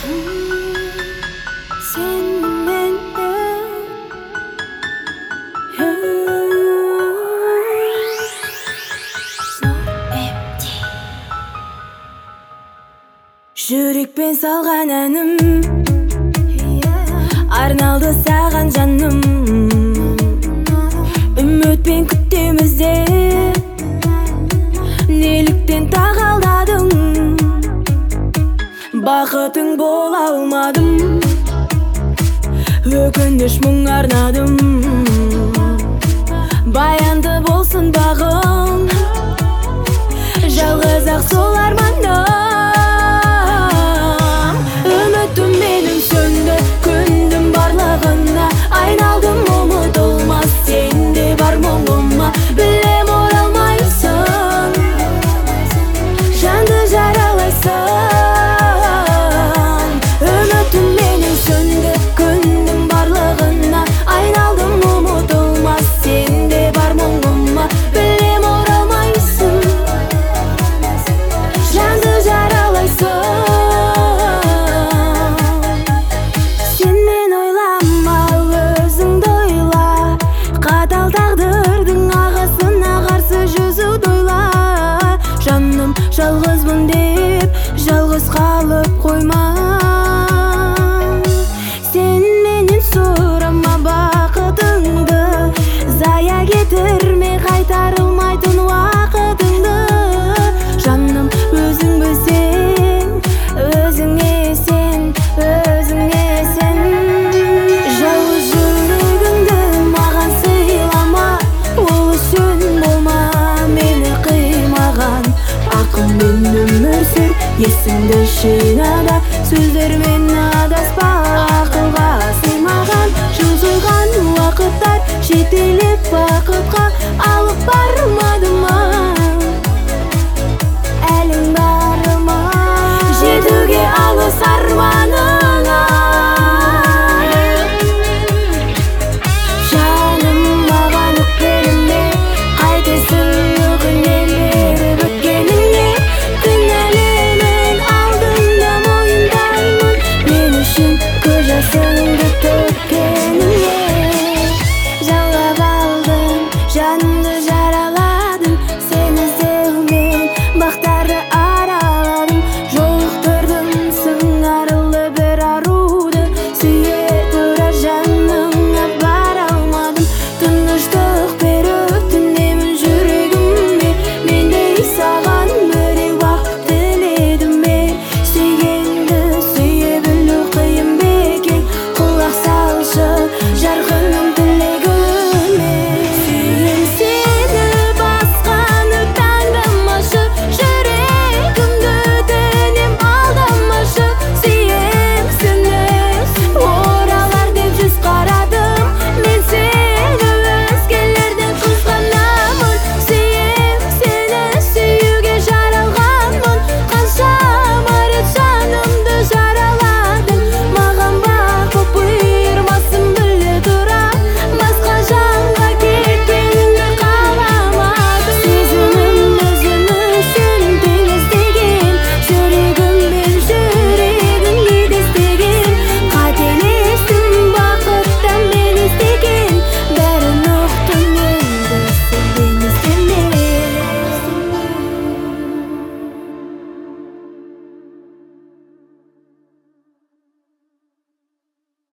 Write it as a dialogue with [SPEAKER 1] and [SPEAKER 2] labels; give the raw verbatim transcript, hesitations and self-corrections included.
[SPEAKER 1] Жүрекпен салған әнім арналды саған жаным. Үмітпен күттеміз де неліктен тағалдадың? Бақытың бола алмадым, өкініш мұң арнадым. Баянды болсын бағым, жалғыз ақ сол арманым. Үмітім менің сөнді, күндім барлығына айналдым, ұмытылмас сенде бар мұңыма. Білем оралмайсың, жанды жаралайсың. Үмітім менің сөнді, күндім барлығына айналдым, ұмытылмас сенде бар мұңыма. Білем оралмайсың, жанды жаралайсың. Жалғызбын деп жалғыз қалып қойма. Сен менен сұрама бақытыңды, зая кетірме қайтарылмайтын уақытыңды. Жаным өзің білсең, өзіңе сен, өзіңе сен. Жалғыз жүрегіңді маған сыйлама, ол үшін болма мені қимаған. Ақылмен өмір сүр, есіңді жинада, сөздермен